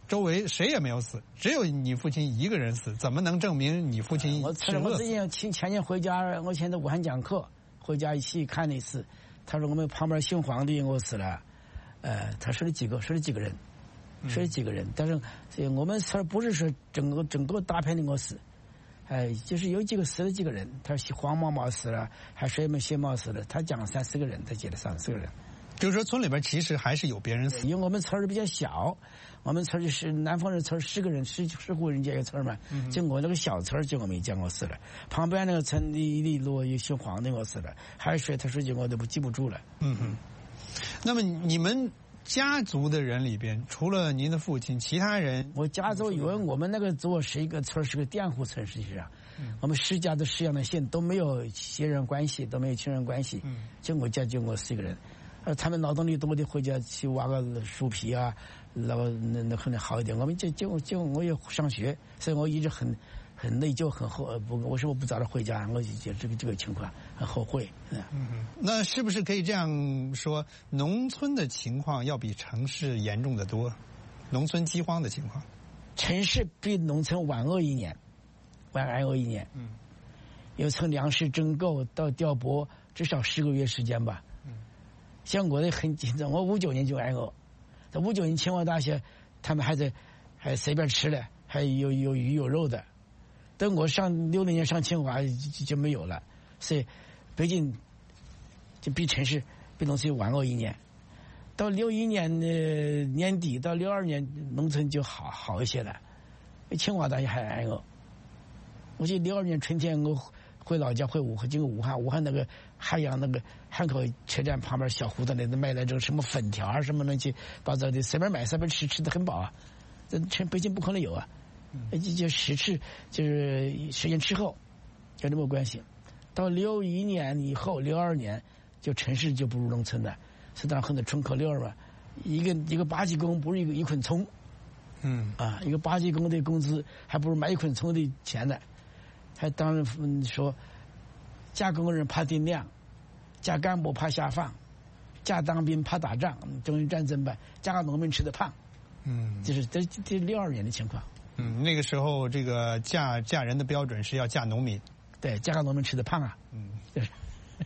周围谁也没有死，只有你父亲一个人死，怎么能证明你父亲是饿死？ 我最近前前年回家，我现在武汉讲课，回家一起看了一次。他说我们旁边姓黄的饿死了，呃，他说了几个，说了几个人，说了几个人，但是我们村不是说整个整个大片的饿死，哎，就是有几个死了几个人。他说黄毛毛死了，还谁没谢毛死了，他讲三四个人，他记了三四个人。 就是说村里边其实还是有别人死， 因为我们村儿比较小，我们村儿就是南方人村十个人十十户人家一个村儿嘛，嗯、就我那个小村儿就我没见过死了，旁边那个村里里落有姓黄的我死了，还有谁他说句我都不记不住了。 嗯哼。那么你们家族的人里边，除了您的父亲，其他人？ 我家族因为我们那个族是一个村是个佃户村，实际上，嗯、我们十家的十样的县都没有血缘关系，都没有亲人关系，嗯、就我家就我四个人。呃，他们劳动力多的回家去挖个树皮啊，那个那那可能好一点。我们就就就我也上学，所以我一直很很内疚，很后不，为什么不早点回家？我就觉得这个这个情况很后悔。嗯嗯，那是不是可以这样说，农村的情况要比城市严重的多？农村饥荒的情况， 城市比农村晚饿一年，晚挨饿一年。嗯，有从粮食征购到调拨，至少十个月时间吧。像我的很紧张，我五九年就挨饿，在五九年清华大学，他们还在还随便吃了，还有有鱼有肉的。等我上六零年上清华就就没有了，所以北京就比城市比农村晚饿一年。到六一年的年底到六二年，农村就好好一些了。清华大学还挨饿。我记得六二年春天我回老家回武汉，经过武汉，武汉那个海洋那个汉口车站旁边小胡同里头卖那种什么粉条啊，什么乱七八糟的，随便买随便吃，吃得很饱啊。这北京不可能有啊，就就十次就是时间之后，有这么关系。到六一年以后，六二年就城市就不如农村了，是当很多村口溜儿吧，一个一个八级工不是一个一捆葱，嗯啊，一个八级工的工资还不如买一捆葱的钱呢。还当然说，嫁工人怕定量，嫁干部怕下放，嫁当兵怕打仗，中日战争吧，嫁个农民吃得胖，嗯，就是这这六二年的情况。 嗯，那个时候这个嫁嫁人的标准是要嫁农民， 对，嫁个农民吃得胖啊，嗯，就是。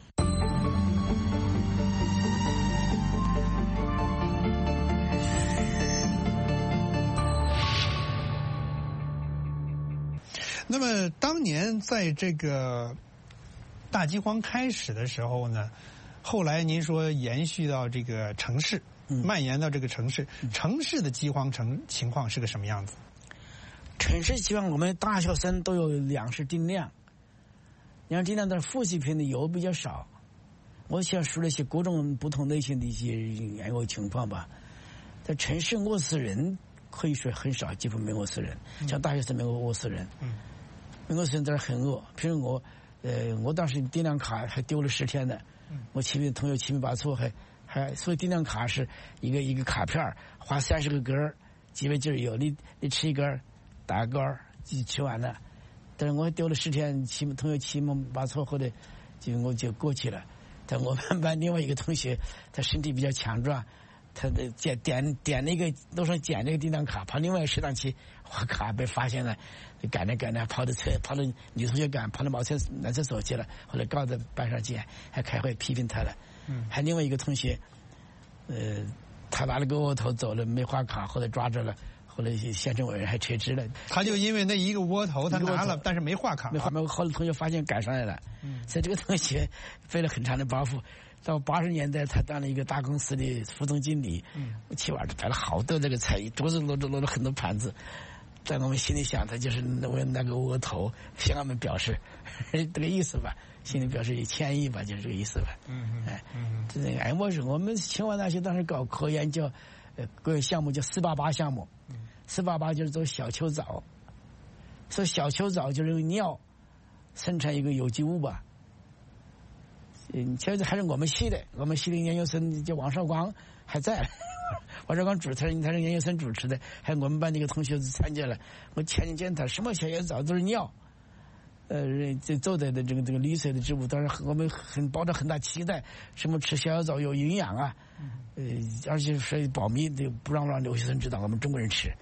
那么当年在这个大饥荒开始的时候呢，后来您说延续到这个城市，蔓延到这个城市，嗯、城市的饥荒成情况是个什么样子？ 城市饥荒，我们大学生都有粮食定量，粮食定量的副食品的油比较少。我想说了一些各种不同类型的一些挨饿情况吧。在城市饿死人可以说很少，几乎没饿死人，像大学生没有饿死人。嗯。我现在很饿，譬如我，呃，我当时定量卡还丢了十天呢。嗯、我七名同学七名八错，还还所以定量卡是一个一个卡片，画三十个格儿，几位劲儿有，你你吃一根儿，打个勾儿，就吃完了。但是我丢了十天，七名同学七名八错后的，就我就过去了。但我们班另外一个同学，他身体比较强壮。他的点点点那个路上捡那个定量卡，跑另外一个食堂去划卡，被发现了，就赶着赶着跑到厕跑到女同学赶跑到茅厕男厕所去了，后来告到班上去，还开会批评他了。嗯，还另外一个同学，呃，他拿了个窝头走了，没划卡，后来抓着了，后来县政委员还撤职了。 他就因为那一个窝头，他拿了，但是没划卡， 没划，后来同学发现赶上来了。嗯，所以这个同学背了很长的包袱。到八十年代，他当了一个大公司的副总经理。嗯，去晚上摆了好多这个菜，桌子摞着摞了很多盘子。在我们心里想，他就是为那个窝头向我们表示这个意思吧，心里表示歉意吧，就是这个意思吧。嗯哎，嗯，这个哎，我是我们清华大学当时搞科研叫呃个项目叫四八八项目。嗯，四八八就是做小球藻，做小球藻就是用尿生产一个有机物吧。嗯，现在还是我们系的，我们系的研究生叫王绍光还在，王绍光主持人，他是研究生主持的，还有我们班的一个同学参加了。我前几见他什么小叶藻都是尿，呃，这做的的这个这个绿色的植物，当然我们很抱着很大期待，什么吃小叶藻有营养啊，呃，而且是保密的，不让让留学生知道我们中国人吃。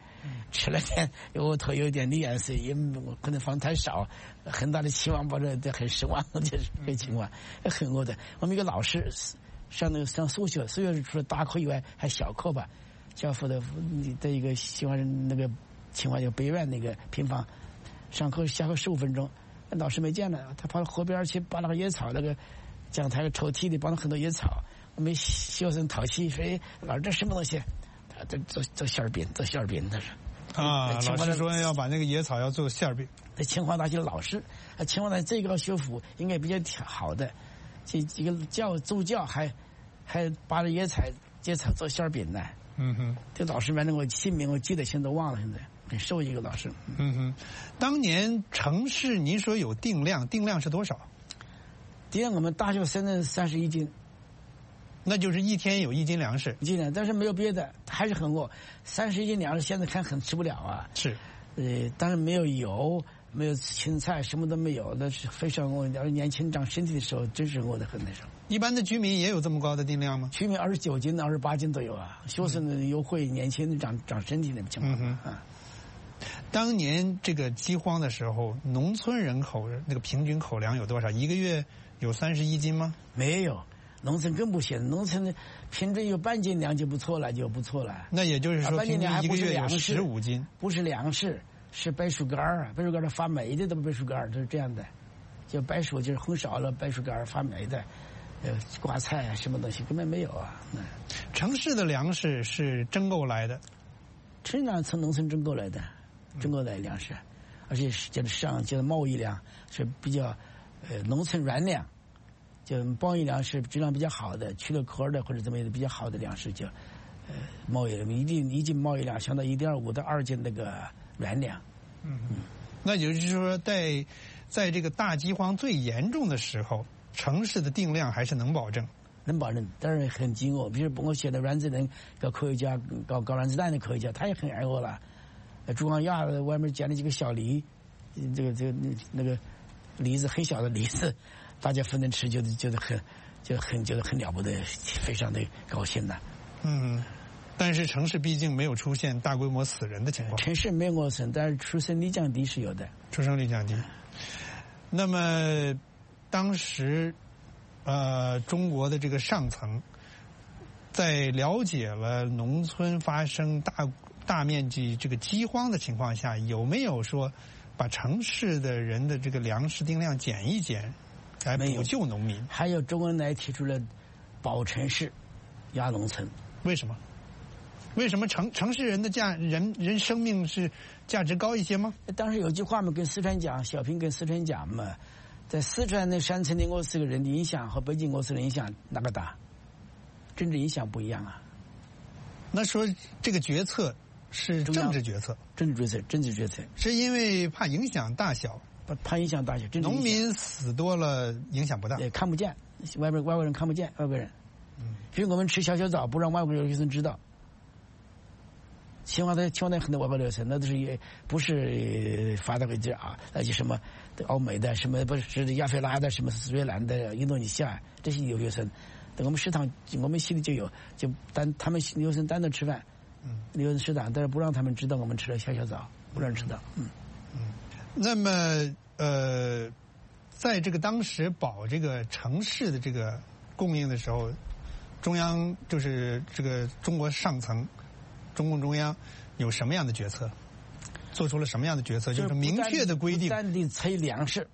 吃了点额头有点的颜色，也可能放太少，很大的期望，抱着很失望，就是这情况，很饿的。我们一个老师上那个上数学，数学除了大课以外还小课吧，教辅的的一个喜欢那个情况叫北院那个平房，上课下课十五分钟，老师没见了，他跑到河边去把那个野草那个讲台个抽屉里绑了很多野草，我们学生淘气说：“老师这什么东西？”他这做做馅儿饼，做馅儿饼，他说。 啊，老师说要把那个野草要做馅儿饼。 在清华大学的老师，啊，清华大学这个学府应该比较好的，这几个教助教还还把这野草野草做馅儿饼呢。 嗯哼， 这老师反正我姓名我记得，现在都忘了，现在很瘦一个老师。 嗯哼，当年城市您说有定量，定量是多少？ 定量我们大学生的三十一斤。 那就是一天有一斤粮食， 一斤粮，但是没有别的，还是很饿。三十一斤粮食现在看很吃不了啊。 是， 呃，当然没有油，没有青菜，什么都没有，那是非常饿。要是年轻长身体的时候，真是饿得很那时候。 一般的居民也有这么高的定量吗？ 居民二十九斤、二十八斤都有啊。学生的优惠，年轻人长长身体那个情况。 嗯哼啊。当年这个饥荒的时候，农村人口那个平均口粮有多少？一个月有三十一斤吗？ 没有。农村更不行，农村平均有半斤粮就不错了，就不错了。 那也就是说，平均一个月有十五斤， 不是粮食，是白薯干儿啊，白薯干儿发霉的，都白薯干儿就是这样的，就白薯就是烘烧了，白薯干儿发霉的，呃，挂菜啊，什么东西根本没有啊。嗯、 城市的粮食是征购来的， 城上从农村征购来的，征购来的粮食，而且是叫上叫贸易粮，是比较呃农村软粮。就贸易粮食质量比较好的，去了壳的或者怎么样的比较好的粮食，就呃贸易一斤一斤贸易粮相当于一点五到二斤那个软粮。 嗯嗯，那也就是说，在在这个大饥荒最严重的时候，城市的定量还是能保证， 能保证，当然很饥饿。比如我写的阮子仁搞科学家，搞搞原子弹的科学家，他也很挨饿了。朱光亚外面捡了几个小梨，这个这个那个梨子很小的梨子。大家分着吃，觉得觉得很，就很觉得很了不得，非常的高兴的。 嗯，但是城市毕竟没有出现大规模死人的情况。 城市没有饿死，但是出生率降低是有的。 出生率降低。那么，当时，呃，中国的这个上层，在了解了农村发生大大面积这个饥荒的情况下，有没有说把城市的人的这个粮食定量减一减？来补救农民， 还有周恩来提出了保城市、压农村。 为什么？为什么城城市人的价人人生命是价值高一些吗？ 当时有句话嘛，跟四川讲，小平跟四川讲嘛，在四川的山城的饿死个人的影响和北京饿死人影响哪个大？政治影响不一样啊。 那说这个决策是政治决策， 政治决策，政治决策， 是因为怕影响大小。 怕影响大小， 农民死多了影响不大， 对，看不见，外边外国人看不见，外国人。嗯，比如我们吃小小枣，不让外国留学生知道。清华的清华的很多外国留学生，那都是也不是发达国家啊，那就什么欧美的，什么不是亚非拉的，什么斯里兰的、印度尼西亚这些留学生，等我们食堂，我们系里就有，就单他们留学生单独吃饭，嗯，留学生食堂，但是不让他们知道我们吃了小小枣，不让人知道，嗯嗯。那么，呃，在这个当时保这个城市的这个供应的时候，中央就是这个中国上层，中共中央有什么样的决策？做出了什么样的决策？就是明确的规定， 不断地催粮食。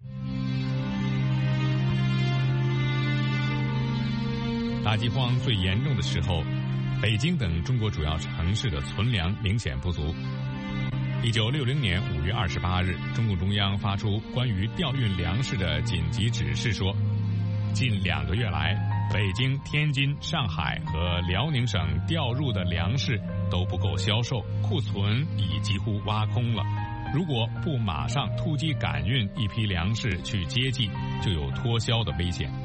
大饥荒最严重的时候，北京等中国主要城市的存粮明显不足。一九六零年五月二十八日，中共中央发出关于调运粮食的紧急指示，说，近两个月来，北京、天津、上海和辽宁省调入的粮食都不够销售，库存已几乎挖空了。如果不马上突击赶运一批粮食去接济，就有脱销的危险。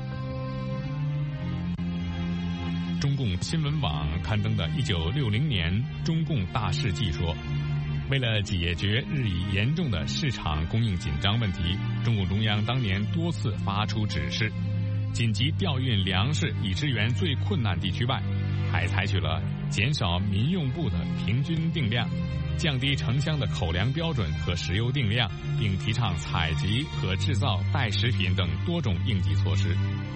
中共新闻网刊登的一九六零年中共大事记说，为了解决日益严重的市场供应紧张问题，中共中央当年多次发出指示，紧急调运粮食以支援最困难地区外， 还采取了减少民用部的平均定量，降低城乡的口粮标准和石油定量，并提倡采集和制造代食品等多种应急措施。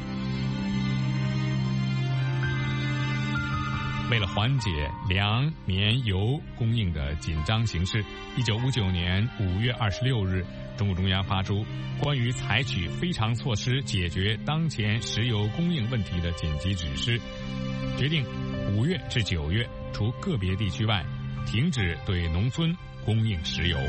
为了缓解粮、棉、油供应的紧张形势，一九五九年五月二十六日，中共中央发出关于采取非常措施解决当前石油供应问题的紧急指示，决定五月至九月，除个别地区外，停止对农村供应石油。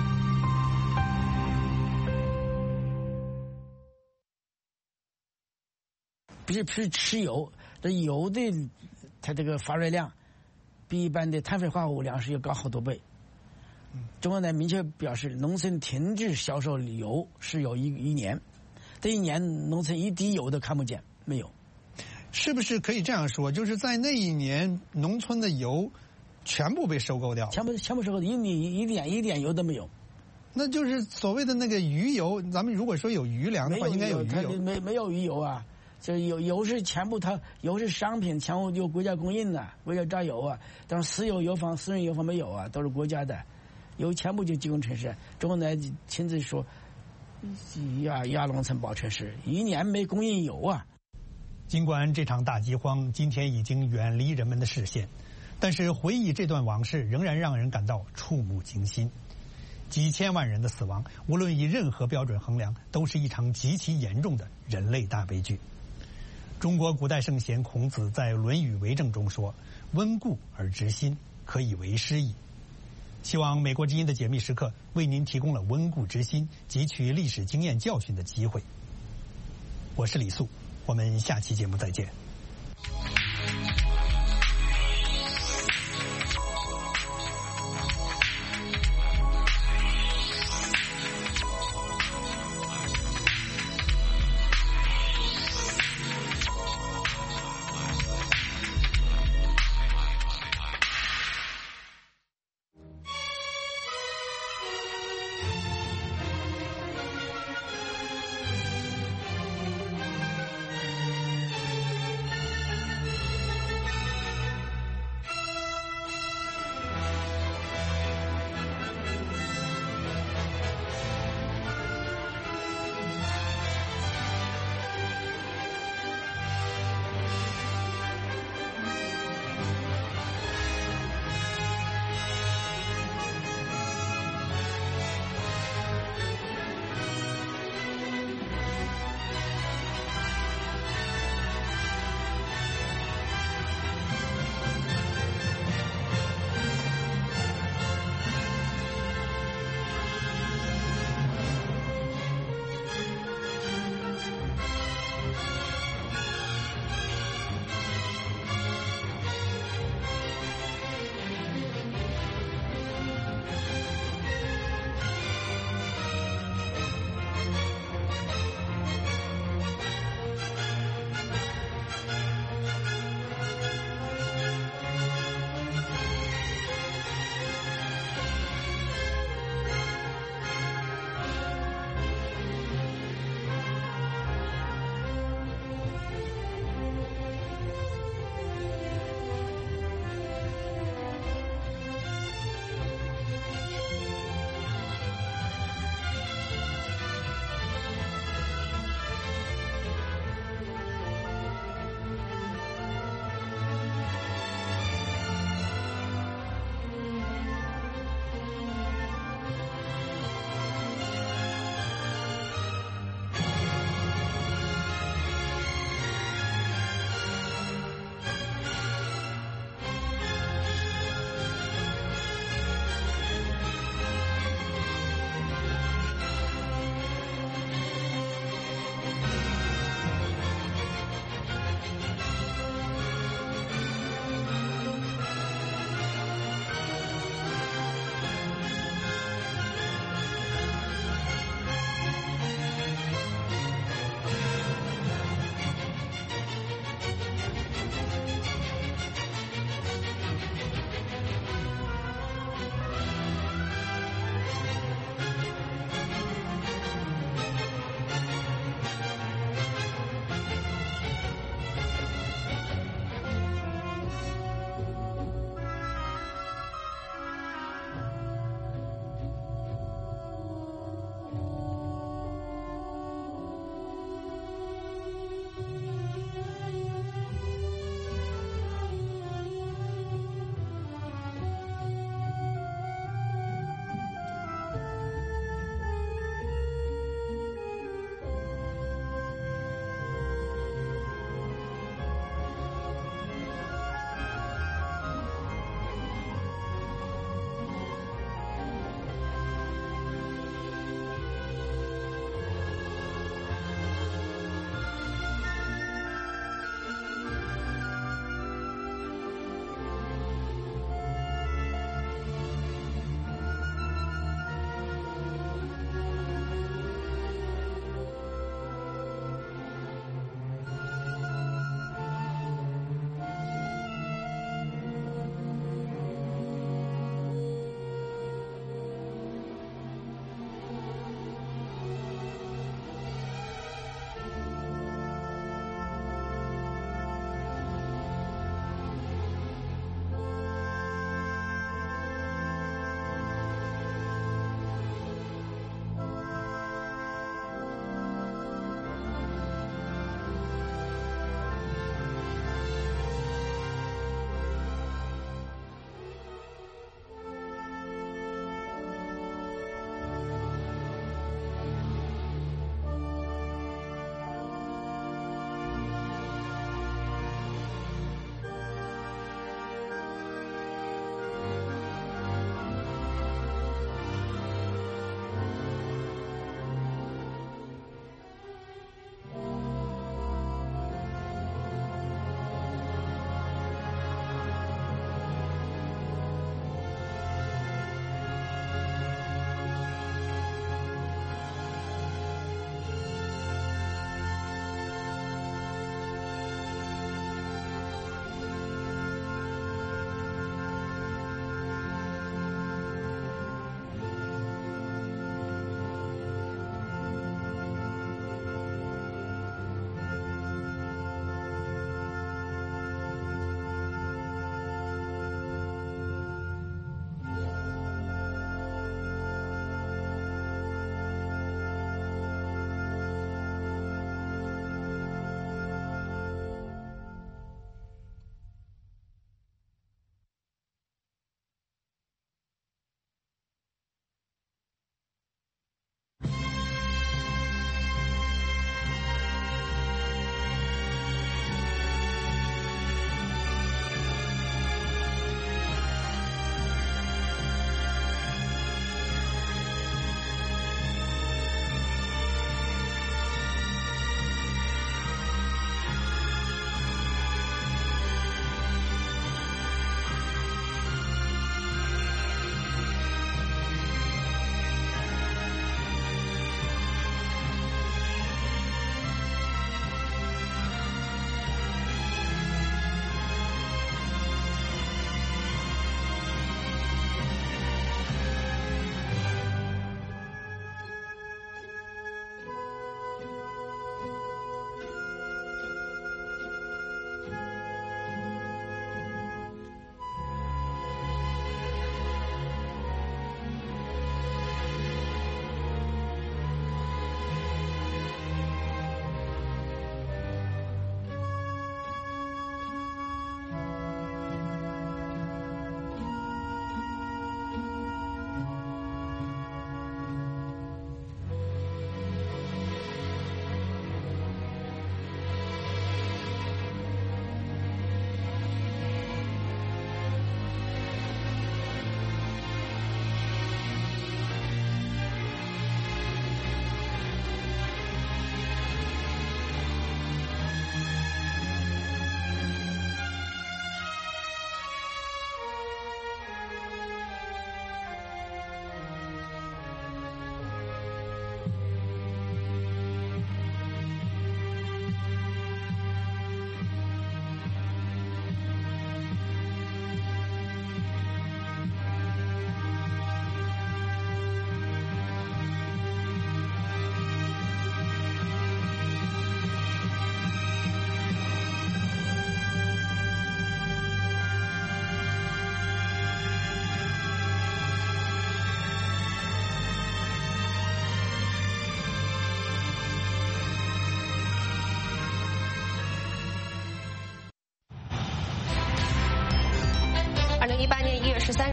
不是不是吃油，这油的它这个发热量比一般的碳水化合物粮食要高好多倍。中国呢明确表示，农村停止销售油石油一一年，这一年农村一滴油都看不见，没有。 是不是可以这样说？就是在那一年，农村的油全部被收购掉， 全部全部收购，一你一点一点油都没有。 那就是所谓的那个余油，咱们如果说有余粮的话，应该有余油。 没没有余油啊。就油油是全部，它油是商品，全部由国家供应的，国家榨油啊。但是私有油坊、私人油坊没有啊，都是国家的，油全部就集中城市。中国呢亲自说，压压农村保城市，一年没供应油啊。 尽管这场大饥荒今天已经远离人们的视线，但是回忆这段往事仍然让人感到触目惊心。几千万人的死亡，无论以任何标准衡量，都是一场极其严重的人类大悲剧。中国古代圣贤孔子在《论语为政》中说：“温故而知新，可以为师矣。”希望美国之音的解密时刻为您提供了温故知新、汲取历史经验教训的机会。我是李素，我们下期节目再见。